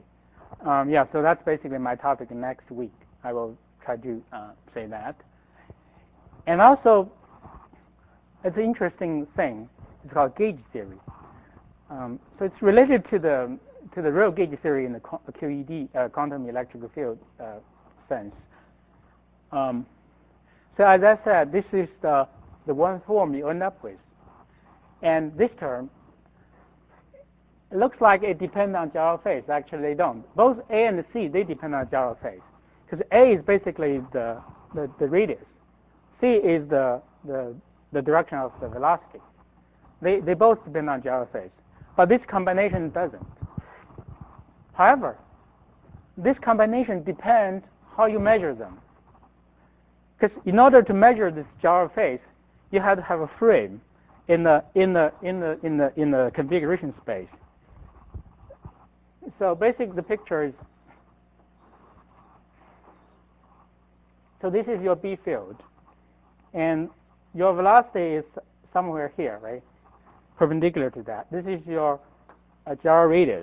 Um, yeah, so that's basically my topic next week. I will try to uh, say that. And also, it's an interesting thing. It's called gauge theory. Um, so it's related to the to the real gauge theory in the Q E D, uh, quantum electrical field uh, sense. Um, so as I said, this is the the one form you end up with, and this term, it looks like it depends on gyro phase. Actually, they don't. Both A and C, they depend on gyro phase, because A is basically the, the the radius, C is the the the direction of the velocity. They they both depend on gyro phase, but this combination doesn't. However, this combination depends how you measure them. Because in order to measure this gyro phase, you have to have a frame in the in the in the in the in the configuration space. So basically, the picture is. So this is your B field, and your velocity is somewhere here, right, perpendicular to that. This is your uh, gyro radius.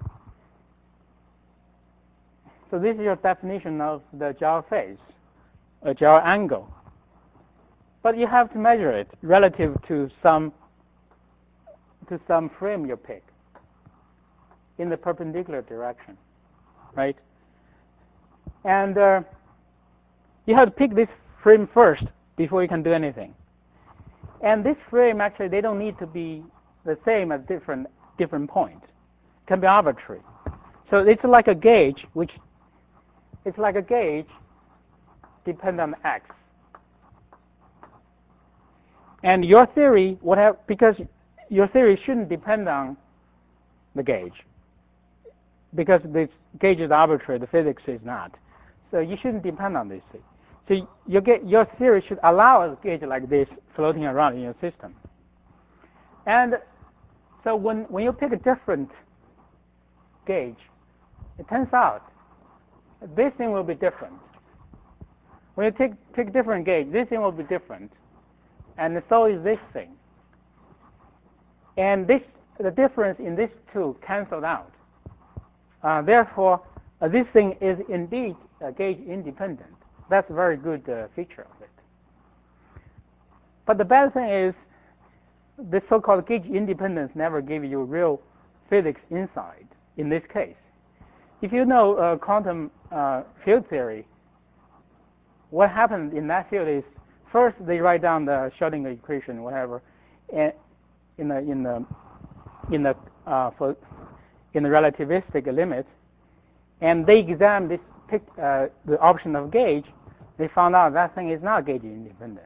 So this is your definition of the gyro phase, a gyro angle. But you have to measure it relative to some to some frame you pick in the perpendicular direction, right? And uh, you have to pick this frame first before you can do anything. And this frame, actually, they don't need to be the same at different different points. It can be arbitrary. So it's like a gauge, which it's like a gauge depend on X. And your theory would have, because your theory shouldn't depend on the gauge, because this gauge is arbitrary, the physics is not. So you shouldn't depend on this thing. So you get, your theory should allow a gauge like this floating around in your system. And so when, when you pick a different gauge, it turns out this thing will be different. When you take, take different gauge, this thing will be different. And so is this thing. And this, the difference in these two canceled out. Uh, therefore, uh, this thing is indeed uh, gauge independent. That's a very good uh, feature of it. But the bad thing is, this so-called gauge independence never give you real physics insight in this case. If you know uh, quantum uh, field theory, what happens in that field is, first they write down the Schrodinger equation, whatever, and in the in the in the uh, for in the relativistic limits, and they examine this pick, uh, the option of gauge. They found out that thing is not gauge independent,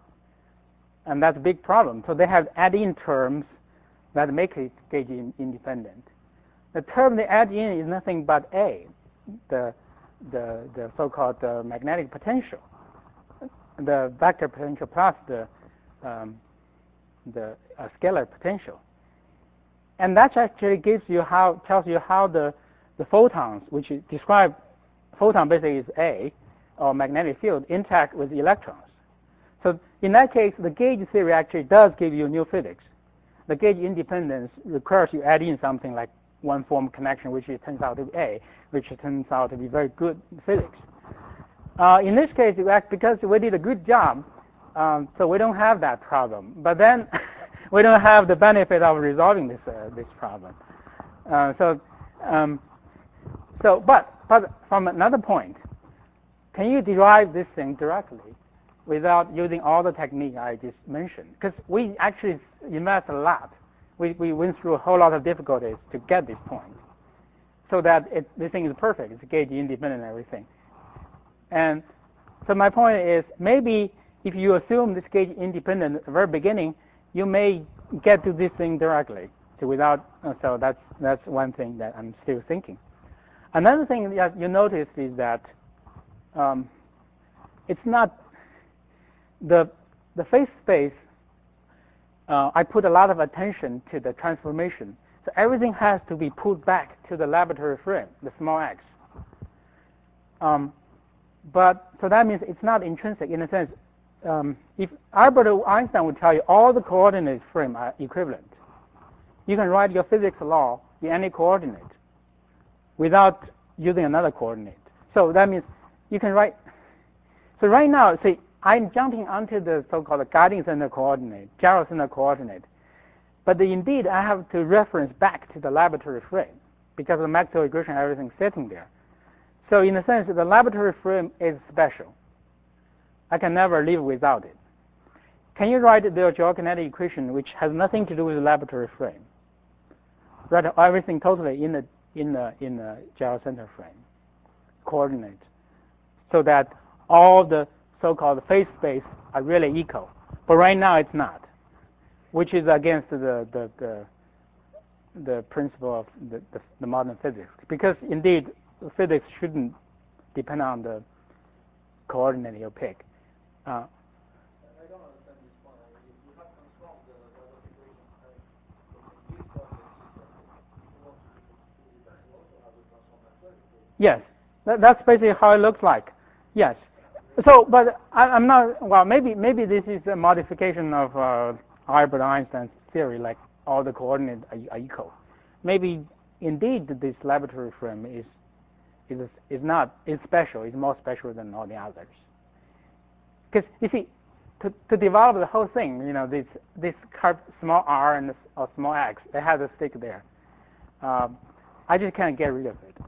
and that's a big problem. So they have add-in terms that make it gauge in independent. The term they add in is nothing but A, the the the so-called uh, magnetic potential, the vector potential plus the um, the uh, scalar potential, and that actually gives you how tells you how the the photons, which is describe photon basically is A, or magnetic field, interact with electrons. So in that case, the gauge theory actually does give you new physics. The gauge independence requires you add in something like one form connection, which it turns out to be A, which turns out to be very good physics. Uh, in this case, because we did a good job, um, so we don't have that problem. But then we don't have the benefit of resolving this uh, this problem. Uh, so, um, so, but but from another point, can you derive this thing directly without using all the technique I just mentioned? Because we actually invest a lot. We, we went through a whole lot of difficulties to get this point, so that it, this thing is perfect. It's gauge independent and everything. And so my point is, maybe if you assume this gauge independent at the very beginning, you may get to this thing directly. So without, uh, so that's that's one thing that I'm still thinking. Another thing that you notice is that um, it's not the the phase space. Uh, I put a lot of attention to the transformation. So everything has to be put back to the laboratory frame, the small x. Um, but so that means it's not intrinsic in a sense. Um, if Albert Einstein would tell you all the coordinate frame are equivalent, you can write your physics law in any coordinate without using another coordinate. So that means you can write. So right now, see, I'm jumping onto the so-called guiding center coordinate, gyro center coordinate. But the, indeed, I have to reference back to the laboratory frame because of the Maxwell equation, everything's sitting there. So in a sense, the laboratory frame is special. I can never live without it. Can you write the geokinetic equation which has nothing to do with the laboratory frame? Write everything totally in the in the in the gyro center frame coordinate, so that all the so-called phase space are really equal. But right now it's not, which is against the the the, the principle of the, the, the modern physics. Because indeed, physics shouldn't depend on the coordinate you pick. Uh, I don't understand this point. I mean, you have transformed the Galois equation. I mean, in this coordinate system, if you want to do it, you also have to transform Maxwell equation. Yes, that, that's basically how it looks like. Yes. So, but I, I'm not. Well, maybe maybe this is a modification of uh, Albert Einstein's theory, like all the coordinates are, are equal. Maybe indeed this laboratory frame is is is not is special. Is more special than all the others. Because you see, to, to develop the whole thing, you know, this this small r and a small x, it has a stick there. Um, I just can't get rid of it.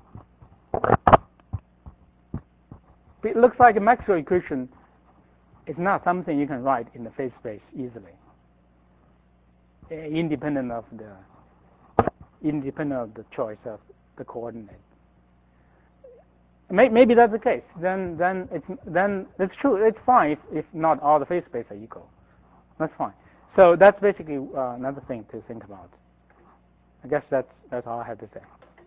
It looks like a Maxwell equation is not something you can write in the phase space easily, independent of the independent of the choice of the coordinate. Maybe that's the case. Then, then it's then it's true. It's fine if, if not all the phase space are equal. That's fine. So that's basically uh, another thing to think about. I guess that's that's all I have to say.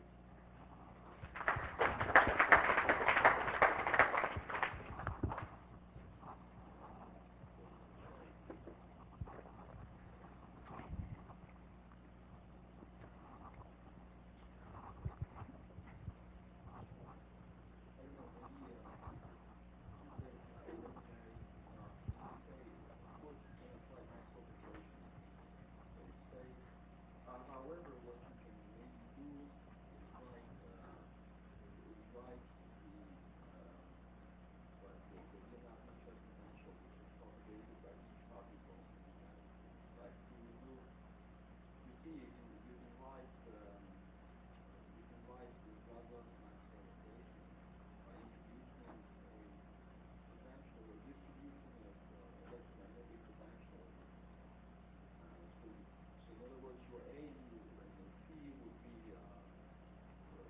However, what you can maybe do is write, uh, is write the, uh, what the, the Wiener Mitchell potential, which is propagated by each particle in the gas. Like you do, you see, you can, you can write, um, you can write the Gauss-Maxwell equation by introducing a potential, a distribution of uh, electromagnetic potential. Uh, so, so in other words, your A and your P would be uh, the,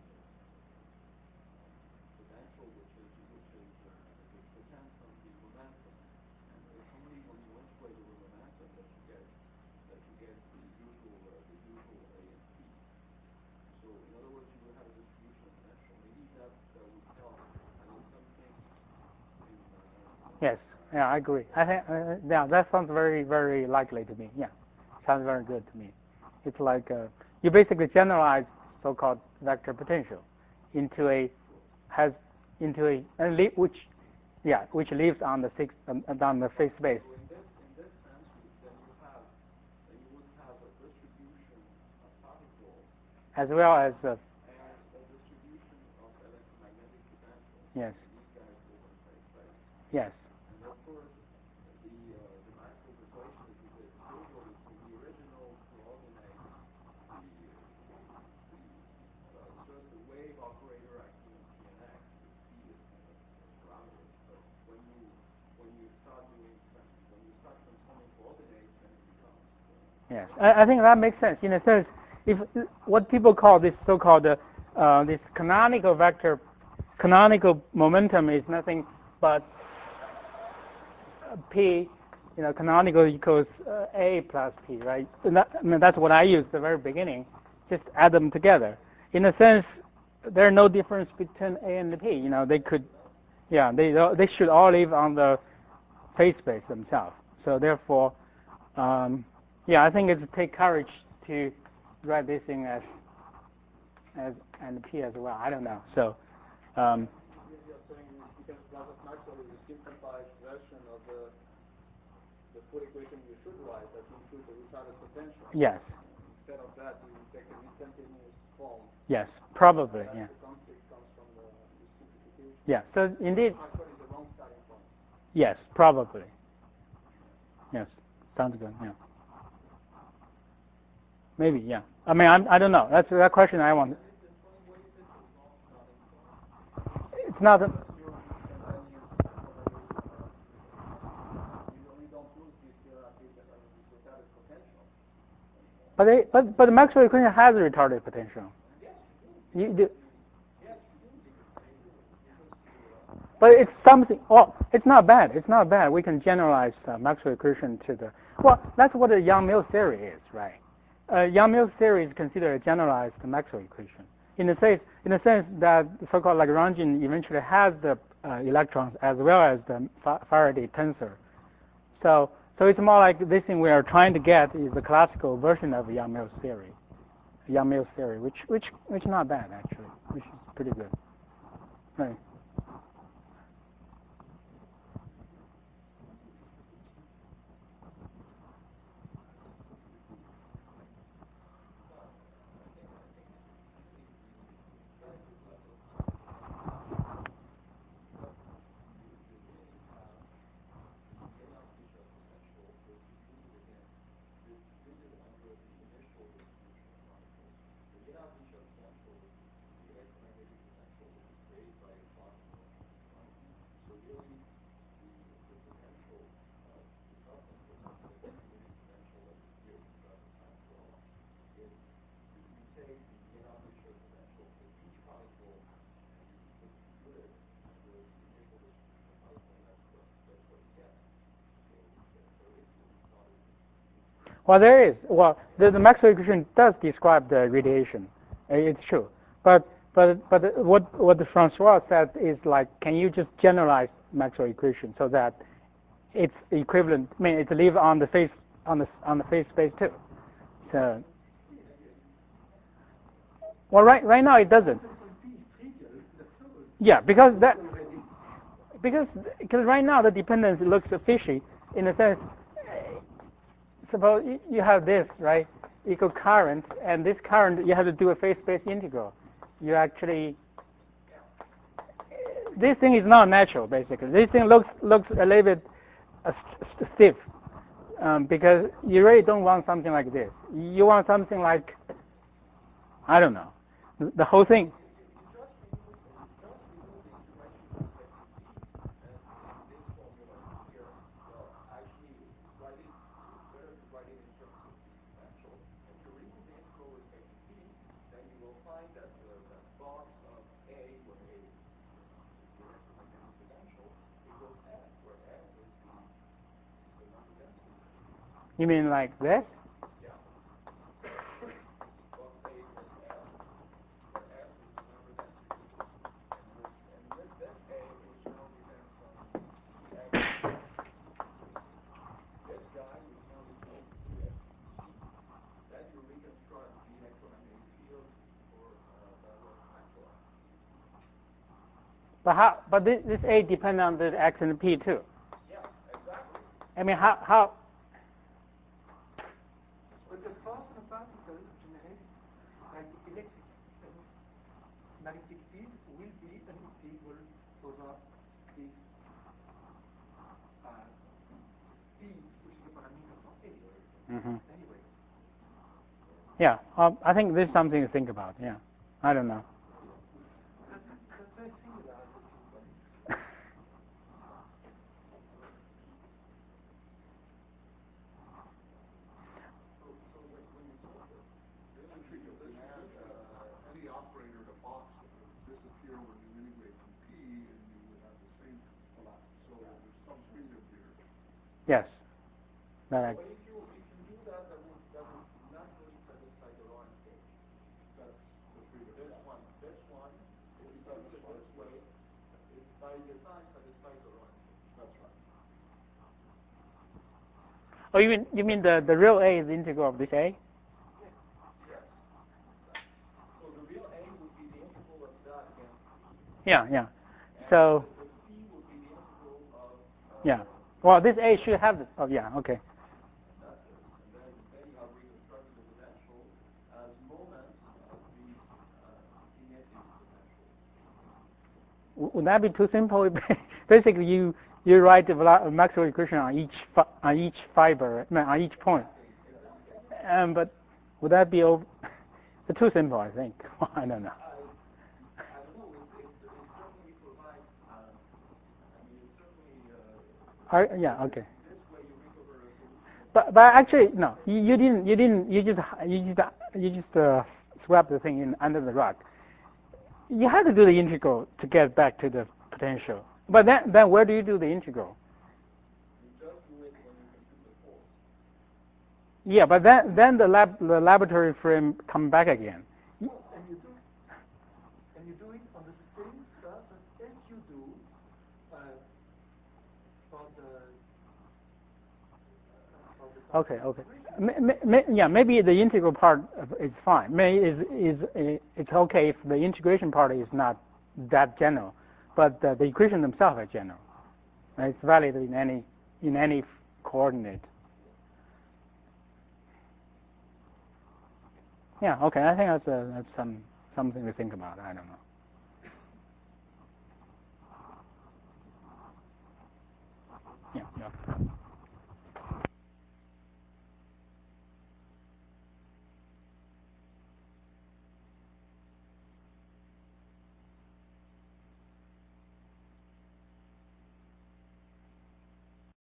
uh, potential, which is which is uh, which depends on the momentum, and it's only when you integrate over momentum that you get that you get the usual uh, the usual A and P. So in other words, you will have a distribution of potential. Maybe that uh, would help. I mean, some things in. Uh, Yes. Yeah, I agree. I think uh, yeah, that sounds very very likely to me. Yeah, sounds very good to me. It's like uh, you basically generalize so-called vector potential into a has into a and li which yeah which lives on the six um, on the phase space. So in this in this sense, you, then you have then you would have a distribution of particles As well as uh, and a distribution of electromagnetic potential. Yes. And these guys go in phase space. Yes. And of course, the uh, the Maxwell equation that you did visually, so the original coordinate, the the well, it's just a wave operator acting on P and X. The P is kind of parameters, but when you when you start doing when you start transforming coordinates, then it becomes. Uh, Yes. I, I think that makes sense. In a sense, if what people call this so-called uh, uh, this canonical vector, canonical momentum is nothing but P, you know, canonical equals uh, A plus P, right? And that, I mean, that's what I used at the very beginning. Just add them together. In a sense, there's no difference between A and the P. You know, they could, yeah, they they should all live on the phase space themselves. So therefore, um, yeah, I think it's take courage to write this thing as as and P as well. I don't know. So. Um, You're saying because Gauss-Maxwell is a simplified version of the the full equation you should write that includes the retarded potential. yes. Instead of that, you take an instantaneous form. Yes. Probably. That Yeah. the conflict comes from Yeah. So indeed. Maxwell is the wrong starting point. Yes, probably. Yes. Sounds good. Yeah. Maybe. Yeah. I mean, I'm, I don't know. That's that question I want. It's not. A, But they, but but the Maxwell equation has a retarded potential. You do. But it's something. Well, it's not bad. It's not bad. We can generalize uh, Maxwell equation to the. Well, that's what the Yang-Mills theory is, right? Uh, Yang-Mills theory is considered a generalized Maxwell equation in the sense in the sense that the so-called Lagrangian eventually has the uh, electrons as well as the Faraday tensor. So. So it's more like this thing we are trying to get is the classical version of Yang-Mills theory, Yang-Mills theory, which which which not bad actually, which is pretty good. Right. Well, there is. Well, the, the Maxwell equation does describe the radiation. It's true. But but but what what the Francois said is like, can you just generalize Maxwell equation so that it's equivalent? I mean, it lives on the phase on the on the phase space too. So well, right right now it doesn't. Yeah, because that because because right now the dependence looks fishy in the sense. Suppose you have this, right, equal current, and this current, you have to do a phase space integral. You actually, this thing is not natural, basically. This thing looks looks a little bit uh, st stiff, um, because you really don't want something like this. You want something like, I don't know, the whole thing. You mean like this? But how? But this, this A depends on the X and P too. Yeah, exactly. I mean, how how? But the force on a particle generated by the electric and magnetic field will be an integral over this uh, P, which is a parameter for A. Mm-hmm. Anyway. Yeah, um, I think this is something to think about. Yeah, I don't know. That's very similar as a two-point. Any operator to box disappear when you integrate from P, and you would have the same collapse. So there's some freedom here. Yes. That But if you if you do that, that would that would not really satisfy the Laurent case. That's the freedom. This one, this one, if you do it this way, it by design satisfies the Laurent case. That's right. Oh, you mean you mean the the real A is the integral of this A? Yes. So the real A would be the integral of that against P. Yeah, yeah. And So the, the P would be the integral of. Uh, yeah. Well, this A should have this. Oh, yeah. Okay. And that's it. And then then you have reconstructed the potential as moments of the uh, kinetic potential. would that be too simple? Basically, you you write the Maxwell equation on each on each fiber, on each point. Um, but would that be over, too simple? I think. I don't know. I, yeah. Okay. But but actually no, you, you didn't you didn't you just you just you just uh, swept the thing in under the rug. You had to do the integral to get back to the potential. But then then where do you do the integral? You just do it when you compute the force. Yeah, but then then the lab the laboratory frame come back again. And you do and you do it on the same surface as you do uh, for the Okay, okay. M yeah, maybe the integral part is fine. May is is uh, it's okay if the integration part is not that general, but uh, the equation themselves are general. And it's valid in any in any coordinate. Yeah, okay. I think that's uh, that's some something to think about. I don't know.